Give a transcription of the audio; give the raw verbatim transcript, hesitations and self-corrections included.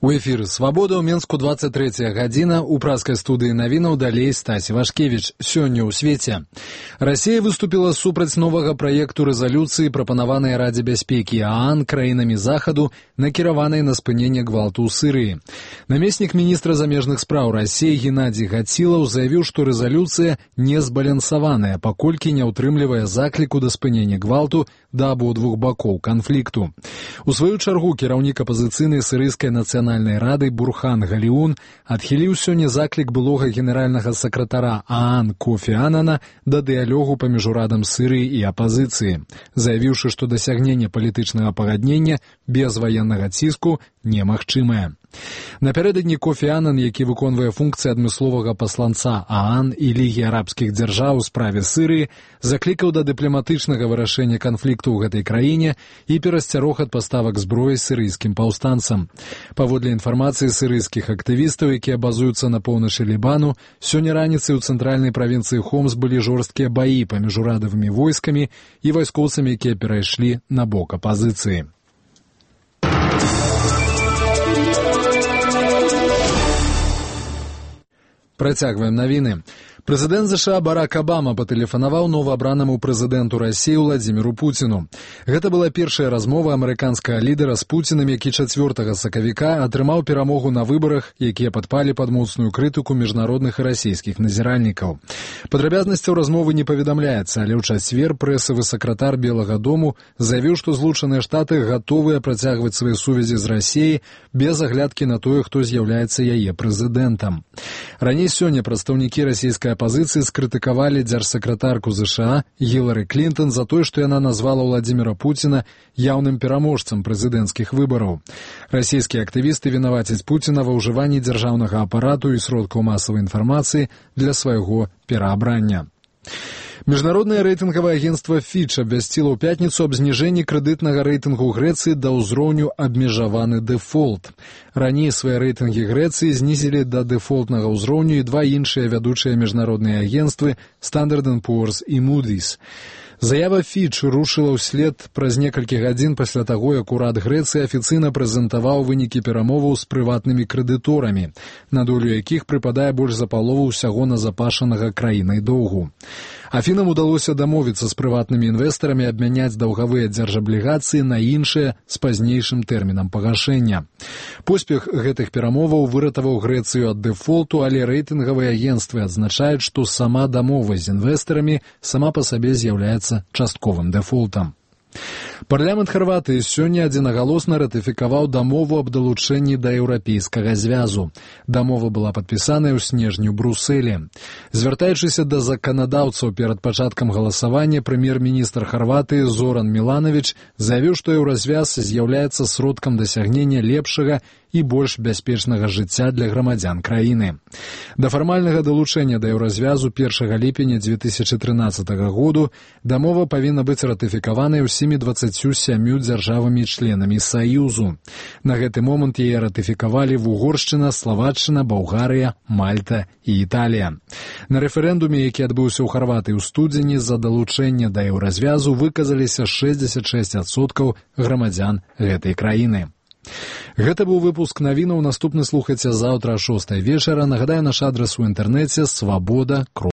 У эфіры «Свабода» ў Менску двадцать третья гадзіна, у праскай студыі навінаў далей Стасі Вашкевіч. Сёння ў свеце. Расія выступіла супраць новага праекту рэзалюцыі, прапанаванай Радзе бяспекі ААН краінамі Захаду, накіраванай на спыненне гвалту ў Сырыі. Намеснік міністра замежных спраў Расіі Геннадзій Гацілаў заявіў, што рэзалюцыя не збалансаваная, паколькі не ўтрымлівае закліку да спынення гвалту да абодвух бакоў канфлікту. У сваю чаргу кіраўнік апазіцыйнай сірыйскай нацыянальнай рады Бурхан Галіун адхіліў сёння заклік былога генеральнага сакратара ААН Кофі Анана да дыялогу паміж урадам Сырыі і апазіцыі, заявіўшы, што дасягненне палітычнага пагаднення без ваеннага ціску немагчымае. Напярэдадні Кофі Анан, які выконвае функцыі адмысловага пасланца ААН і Лігі арабскіх дзяржаў у справе Сырыі, заклікаў да дыпламатычнага вырашэння канфлікту ў гэтай краіне і перасцярог ад паставак зброі сірыйскім паўстанцам. Паводле інфармацыі сірыйскіх актывістаў, якія базуюцца на поўначы Лібану, сёння раніцай у цэнтральнай правінцыі Хомс былі жорсткія баі паміж урадавымі войскамі і вайскоўцамі, якія перайшлі на бок апазіцыі. Працягваем навіны. Прэзідэнт ЗША Барак Абама патэлефанаваў новаабранаму прэзідэнту Расіі Владзіміру Пуціну. Гэта была першая размова амерыканскага лідара з Пуцінам, які чацвёртага сакавіка атрымаў перамогу на выбарах, якія падпалі пад моцную крытыку міжнародных і расійскіх назіральнікаў. Падрабязнасцяў размовы не паведамляецца, але ў чацвер прэсавы сакратар Белага дому заявіў, што Злучаныя Штаты гатовыя працягваць свае сувязі з Расіяй без аглядкі на тое, хто з'яўляецца яе прэзідэнтам. Раней сёння прадстаўнікі расійскай апазіцыі скрытыкавалі дзяржсакратарку ЗША Гілары Клінтон за тое, што яна назвала Владзіміра Пуціна яўным пераможцам прэзідэнцкіх выбараў. Расійскія актывісты вінавацяць Пуціна ва ўжыванні дзяржаўнага апарату і сродкаў масавай інфармацыі для свайго пераабрання. Міжнароднае рэйтынгавае агенцтва Фіч абвясціла ў пятніцу аб зніжэнні крэдытнага рэйтынгу Грэцыі да ўзроўню абмежаваны дэфолт. Раней свае рэйтынгі Грэцыі знізілі да дэфолтнага ўзроўню і два іншыя вядучыя міжнародныя агенцтвы Standard энд Poor's і Moody's. Заява Фіч рушыла ўслед праз некалькі гадзін пасля таго, як урад Грэцыі афіцыйна прэзентаваў вынікі перамоваў з прыватнымі крэдыторамі, на долю якіх прыпадае больш за палову ўсяго назапашанага краінай доўгу. Афінам удалося дамовіцца з прыватнымі інвестарамі абмяняць даўгавыя дзяржаблігацыі на іншыя з пазнейшым тэрмінам пагашэння. Поспех гэтых перамоваў выратаваў Грэцыю ад дэфолту, але рэйтынгавыя агенцтвы адзначаюць, што сама дамова з інвестарамі сама па сабе з'яўляецца частковым дэфолтам. Парламент Харватыі сёння адзінагалосна ратыфікаваў дамову аб далучэнні да еўрапейскага звязу. Дамова была падпісаная ў снежні ў Брусэлі. Звяртаючыся да заканадаўцаў перад пачаткам галасавання, прэм'ер-міністр Харватыі Зоран Мілановіч заявіў, што еўразвяз з'яўляецца сродкам дасягнення лепшага і больш бяспечнага жыцця для грамадзян краіны. Да фармальнага далучэння да еўразвязу першага ліпеня дзве тысячы трынаццатага году дамова павінна быць ратыфікаванай усімі дваццаццю сямю дзяржавамі-членамі Саюзу. На гэты момант яе ратыфікавалі Угоршчына, Славаччына, Балгарыя, Мальта і Італія. На рэферэндуме, які адбыўся ў Харватыі ў студзені, за далучэнне да еўразвязу выказаліся шэсцьдзесят шэсць адсоткаў грамадзян гэтай краіны. Гэта быў выпуск навінаў. Наступны слухайце заўтра о шостай вечара. Нагадаю, наш адрас у інтэрнэце свабода.